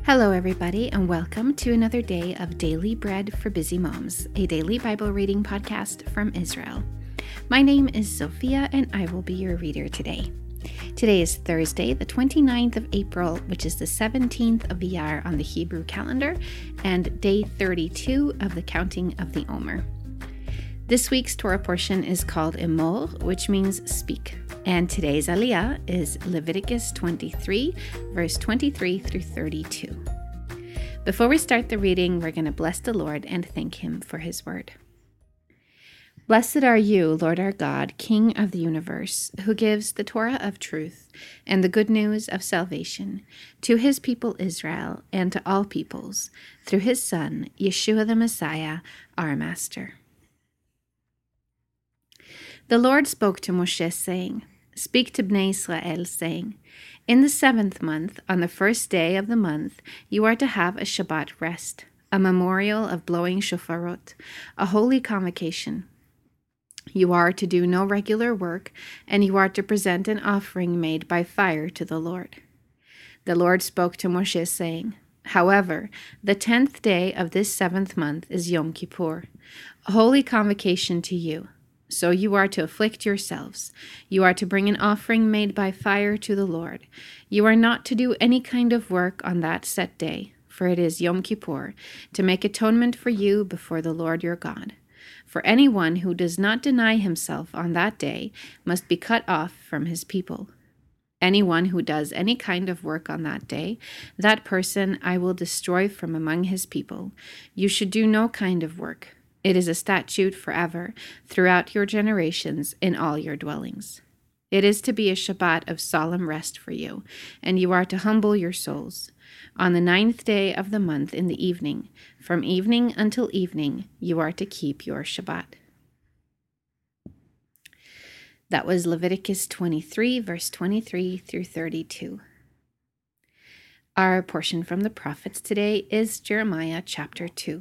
Hello, everybody, and welcome to another day of Daily Bread for Busy Moms, a daily Bible reading podcast from Israel. My name is Sophia, and I will be your reader today. Today is Thursday, the 29th of April, which is the 17th of Iyar on the Hebrew calendar, and day 32 of the counting of the Omer. This week's Torah portion is called Emor, which means speak. And today's Aliyah is Leviticus 23, verse 23 through 32. Before we start the reading, we're going to bless the Lord and thank Him for His word. Blessed are you, Lord our God, King of the universe, who gives the Torah of truth and the good news of salvation to His people Israel and to all peoples, through His Son, Yeshua the Messiah, our Master. The Lord spoke to Moshe, saying, Speak to Bnei Israel, saying, In the 7th month, on the first day of the month, you are to have a Shabbat rest, a memorial of blowing shofarot, a holy convocation. You are to do no regular work, and you are to present an offering made by fire to the Lord. The Lord spoke to Moshe, saying, However, the 10th day of this 7th month is Yom Kippur, a holy convocation to you. So you are to afflict yourselves. You are to bring an offering made by fire to the Lord. You are not to do any kind of work on that set day, for it is Yom Kippur, to make atonement for you before the Lord your God. For anyone who does not deny himself on that day must be cut off from his people. Anyone who does any kind of work on that day, that person I will destroy from among his people. You should do no kind of work. It is a statute forever, throughout your generations, in all your dwellings. It is to be a Shabbat of solemn rest for you, and you are to humble your souls. On the 9th day of the month in the evening, from evening until evening, you are to keep your Shabbat. That was Leviticus 23, verse 23 through 32. Our portion from the prophets today is Jeremiah chapter 2.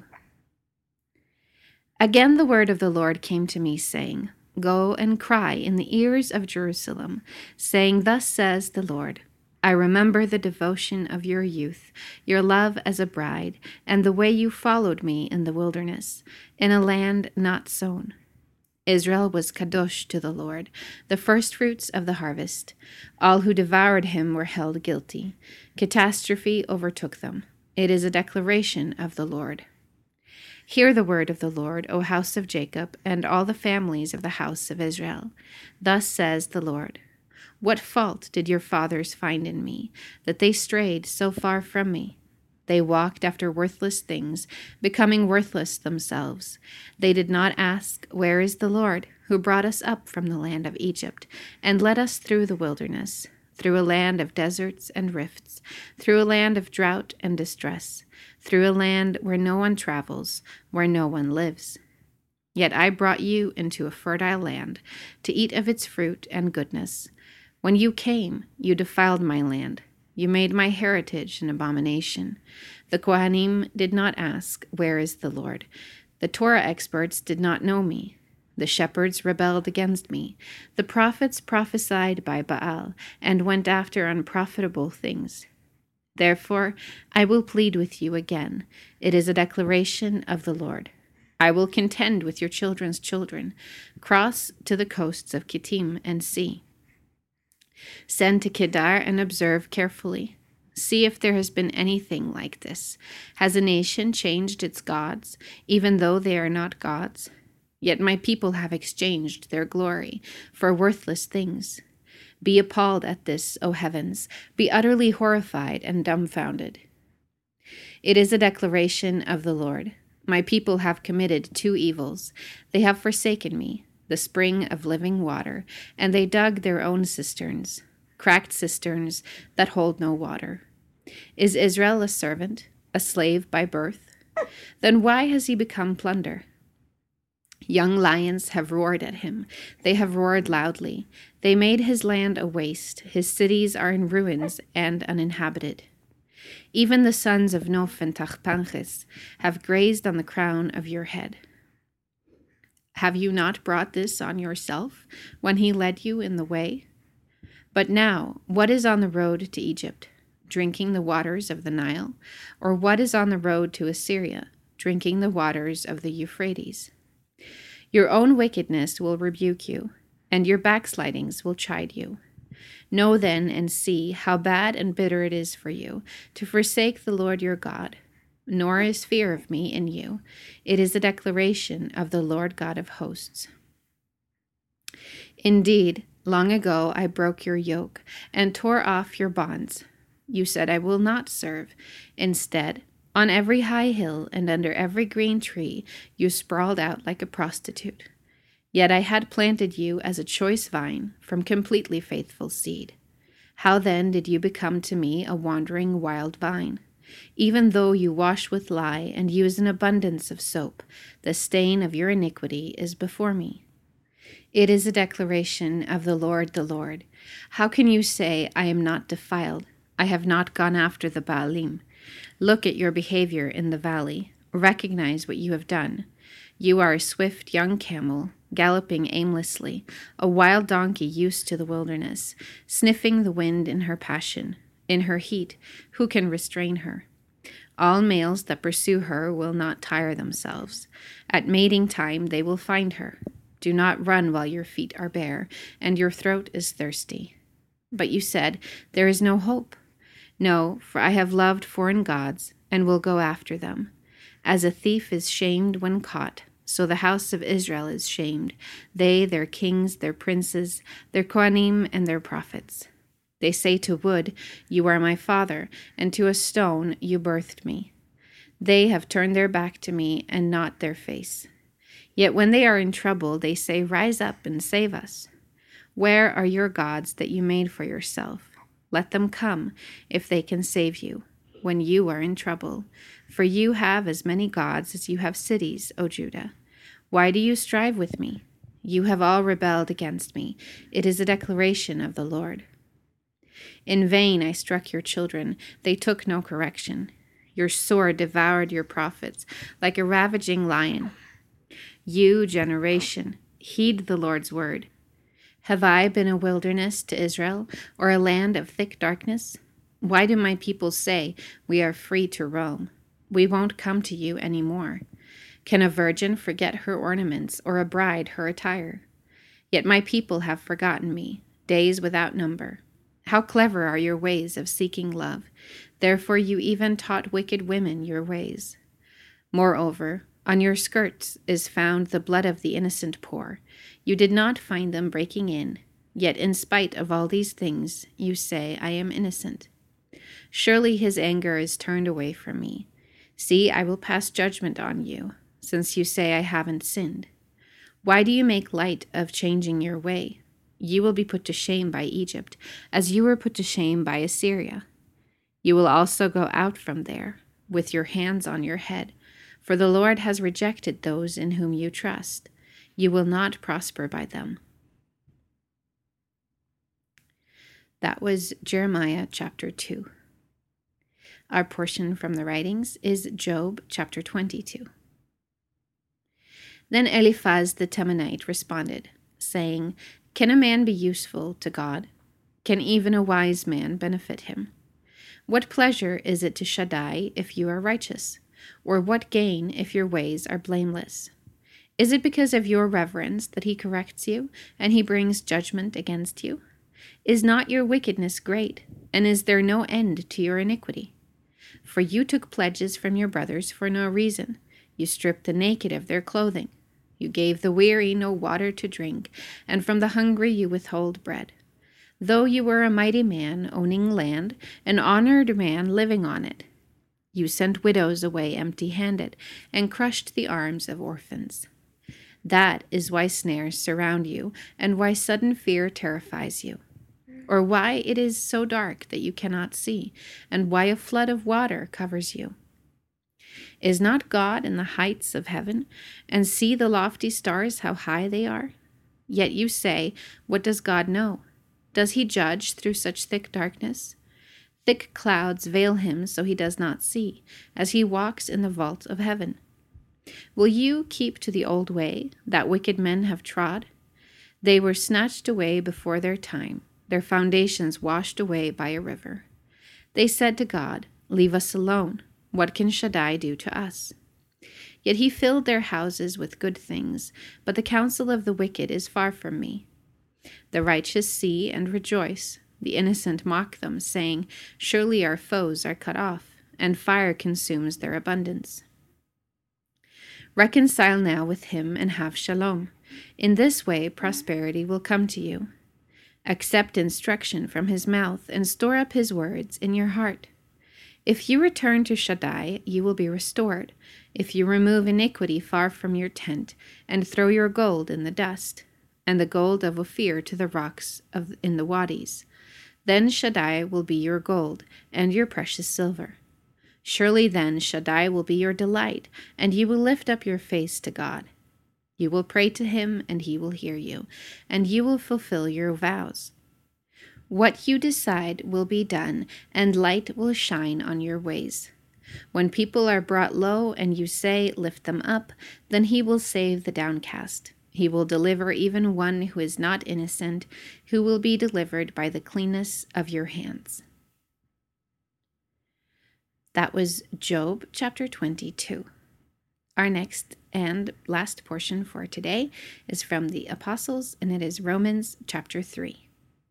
Again the word of the Lord came to me, saying, Go and cry in the ears of Jerusalem, saying, Thus says the Lord, I remember the devotion of your youth, your love as a bride, and the way you followed me in the wilderness, in a land not sown. Israel was kadosh to the Lord, the firstfruits of the harvest. All who devoured him were held guilty. Catastrophe overtook them. It is a declaration of the Lord. Hear the word of the Lord, O house of Jacob, and all the families of the house of Israel. Thus says the Lord, What fault did your fathers find in me, that they strayed so far from me? They walked after worthless things, becoming worthless themselves. They did not ask, Where is the Lord, who brought us up from the land of Egypt, and led us through the wilderness, through a land of deserts and rifts, through a land of drought and distress, through a land where no one travels, where no one lives. Yet I brought you into a fertile land, to eat of its fruit and goodness. When you came, you defiled my land. You made my heritage an abomination. The Kohanim did not ask, Where is the Lord? The Torah experts did not know me. The shepherds rebelled against me. The prophets prophesied by Baal, and went after unprofitable things. Therefore, I will plead with you again. It is a declaration of the Lord. I will contend with your children's children. Cross to the coasts of Kittim and see. Send to Kedar and observe carefully. See if there has been anything like this. Has a nation changed its gods, even though they are not gods? Yet my people have exchanged their glory for worthless things. Be appalled at this, O heavens. Be utterly horrified and dumbfounded. It is a declaration of the Lord. My people have committed 2 evils. They have forsaken me, the spring of living water, and they dug their own cisterns, cracked cisterns that hold no water. Is Israel a servant, a slave by birth? Then why has he become plunder? Young lions have roared at him. They have roared loudly. They made his land a waste. His cities are in ruins and uninhabited. Even the sons of Noph and Tachpanches have grazed on the crown of your head. Have you not brought this on yourself when he led you in the way? But now, what is on the road to Egypt? drinking the waters of the Nile? Or what is on the road to Assyria, drinking the waters of the Euphrates? Your own wickedness will rebuke you, and your backslidings will chide you. Know then and see how bad and bitter it is for you to forsake the Lord your God. Nor is fear of me in you. It is a declaration of the Lord God of hosts. Indeed, long ago I broke your yoke and tore off your bonds. You said, I will not serve. Instead, on every high hill and under every green tree, you sprawled out like a prostitute. Yet I had planted you as a choice vine from completely faithful seed. How then did you become to me a wandering wild vine? Even though you wash with lye and use an abundance of soap, the stain of your iniquity is before me. It is a declaration of the Lord. How can you say, I am not defiled? I have not gone after the Baalim. Look at your behavior in the valley. Recognize what you have done. You are a swift young camel, galloping aimlessly, a wild donkey used to the wilderness, sniffing the wind in her passion. In her heat, who can restrain her? All males that pursue her will not tire themselves. At mating time they will find her. Do not run while your feet are bare, and your throat is thirsty. But you said, there is no hope. No, for I have loved foreign gods, and will go after them. As a thief is shamed when caught, so the house of Israel is shamed, they, their kings, their princes, their Kohanim, and their prophets. They say to wood, you are my father, and to a stone, you birthed me. They have turned their back to me and not their face. Yet when they are in trouble, they say, rise up and save us. Where are your gods that you made for yourself? Let them come, if they can save you, when you are in trouble. For you have as many gods as you have cities, O Judah. Why do you strive with me? You have all rebelled against me. It is a declaration of the Lord. In vain I struck your children. They took no correction. Your sword devoured your prophets like a ravaging lion. You, generation, heed the Lord's word. Have I been a wilderness to Israel, or a land of thick darkness? Why do my people say, we are free to roam? We won't come to you any more. Can a virgin forget her ornaments, or a bride her attire? Yet my people have forgotten me, days without number. How clever are your ways of seeking love. Therefore you even taught wicked women your ways. Moreover, on your skirts is found the blood of the innocent poor. You did not find them breaking in. Yet in spite of all these things, you say, I am innocent. Surely his anger is turned away from me. See, I will pass judgment on you, since you say I haven't sinned. Why do you make light of changing your way? You will be put to shame by Egypt, as you were put to shame by Assyria. You will also go out from there, with your hands on your head, for the Lord has rejected those in whom you trust. You will not prosper by them. That was Jeremiah chapter 2. Our portion from the writings is Job chapter 22. Then Eliphaz the Temanite responded, saying, Can a man be useful to God? Can even a wise man benefit him? What pleasure is it to Shaddai if you are righteous? Or what gain if your ways are blameless? Is it because of your reverence that he corrects you, and he brings judgment against you? Is not your wickedness great, and is there no end to your iniquity? For you took pledges from your brothers for no reason. You stripped the naked of their clothing. You gave the weary no water to drink, and from the hungry you withhold bread. Though you were a mighty man owning land, an honored man living on it, you sent widows away empty-handed and crushed the arms of orphans. That is why snares surround you, and why sudden fear terrifies you, or why it is so dark that you cannot see, and why a flood of water covers you. Is not God in the heights of heaven, and see the lofty stars how high they are? Yet you say, what does God know? Does he judge through such thick darkness? Thick clouds veil him so he does not see, as he walks in the vault of heaven. Will you keep to the old way that wicked men have trod? They were snatched away before their time, their foundations washed away by a river. They said to God, "Leave us alone. What can Shaddai do to us?" Yet he filled their houses with good things, but the counsel of the wicked is far from me. The righteous see and rejoice. The innocent mock them, saying, "Surely our foes are cut off, and fire consumes their abundance." Reconcile now with him and have shalom. In this way prosperity will come to you. Accept instruction from his mouth and store up his words in your heart. If you return to Shaddai, you will be restored. If you remove iniquity far from your tent and throw your gold in the dust, and the gold of Ophir to the rocks in the wadis, then Shaddai will be your gold and your precious silver. Surely then Shaddai will be your delight, and you will lift up your face to God. You will pray to him, and he will hear you, and you will fulfill your vows. What you decide will be done, and light will shine on your ways. When people are brought low, and you say, "Lift them up," then he will save the downcast. He will deliver even one who is not innocent, who will be delivered by the cleanness of your hands. That was Job chapter 22. Our next and last portion for today is from the Apostles, and it is Romans chapter 3.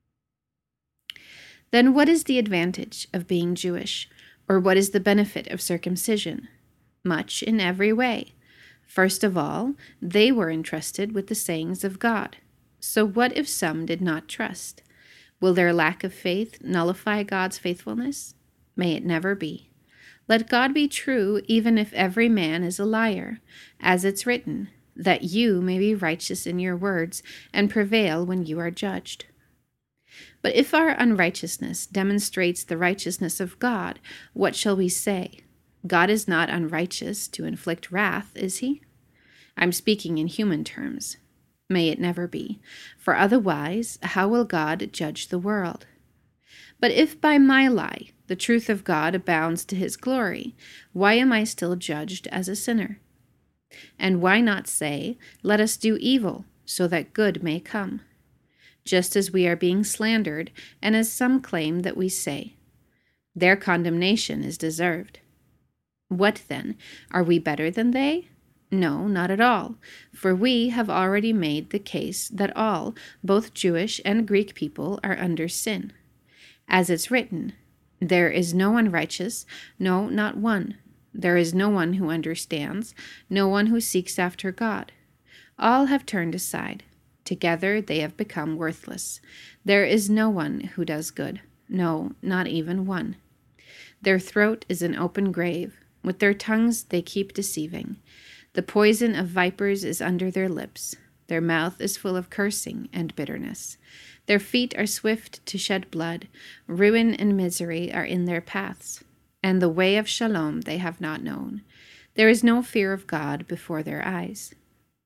Then what is the advantage of being Jewish, or what is the benefit of circumcision? Much in every way. First of all, they were entrusted with the sayings of God. So what if some did not trust? Will their lack of faith nullify God's faithfulness? May it never be. Let God be true, even if every man is a liar, as it's written, that you may be righteous in your words and prevail when you are judged. But if our unrighteousness demonstrates the righteousness of God, what shall we say? God is not unrighteous to inflict wrath, is he? I'm speaking in human terms. May it never be, for otherwise how will God judge the world? But if by my lie the truth of God abounds to his glory, why am I still judged as a sinner? And why not say, "Let us do evil, so that good may come"? Just as we are being slandered, and as some claim that we say, "Their condemnation is deserved." What then? Are we better than they? No, not at all, for we have already made the case that all, both Jewish and Greek people, are under sin. As it's written, "There is no one righteous, no, not one. There is no one who understands, no one who seeks after God. All have turned aside. Together they have become worthless. There is no one who does good, no, not even one. Their throat is an open grave. With their tongues they keep deceiving. The poison of vipers is under their lips. Their mouth is full of cursing and bitterness. Their feet are swift to shed blood. Ruin and misery are in their paths, and the way of shalom they have not known. There is no fear of God before their eyes.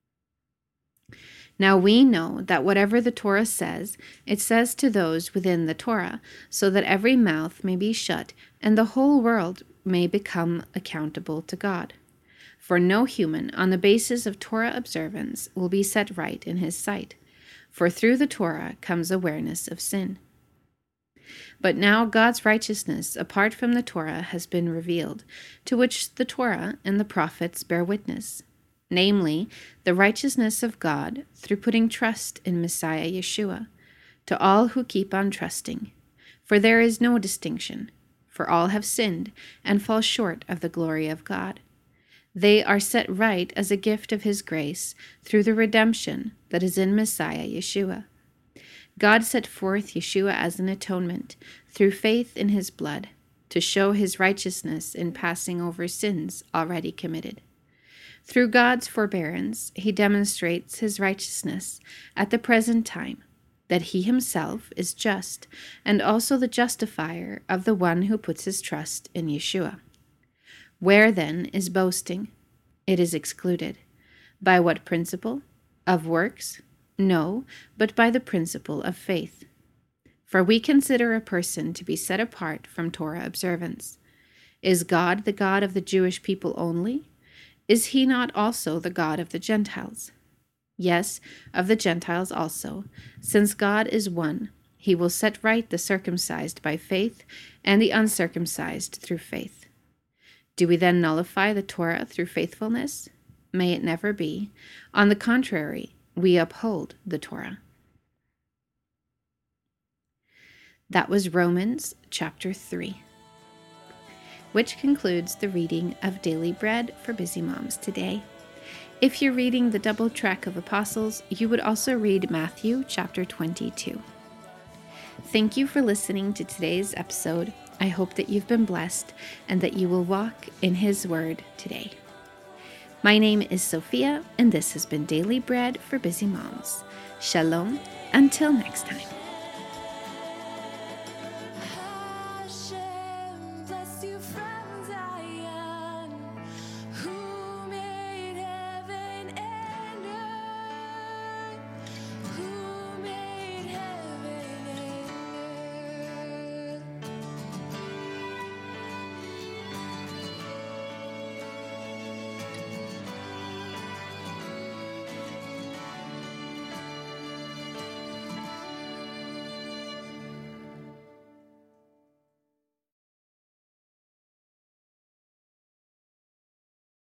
Now we know that whatever the Torah says, it says to those within the Torah, so that every mouth may be shut, and the whole world may become accountable to God. For no human, on the basis of Torah observance, will be set right in his sight. For through the Torah comes awareness of sin. But now God's righteousness, apart from the Torah, has been revealed, to which the Torah and the prophets bear witness, namely, the righteousness of God through putting trust in Messiah Yeshua, to all who keep on trusting. For there is no distinction, for all have sinned and fall short of the glory of God. They are set right as a gift of his grace through the redemption that is in Messiah Yeshua. God set forth Yeshua as an atonement through faith in his blood to show his righteousness in passing over sins already committed. Through God's forbearance, he demonstrates his righteousness at the present time, that he himself is just and also the justifier of the one who puts his trust in Yeshua. Where then is boasting? It is excluded. By what principle? Of works? No, but by the principle of faith. For we consider a person to be set apart from Torah observance. Is God the God of the Jewish people only? Is he not also the God of the Gentiles? Yes, of the Gentiles also, since God is one, He will set right the circumcised by faith and the uncircumcised through faith. Do we then nullify the Torah through faithfulness? May it never be. On the contrary, we uphold the Torah. That was Romans chapter 3, which concludes the reading of Daily Bread for Busy Moms today. If you're reading the double track of Apostles, you would also read Matthew chapter 22. Thank you for listening to today's episode. I hope that you've been blessed and that you will walk in His Word today. My name is Sophia, and this has been Daily Bread for Busy Moms. Shalom, until next time.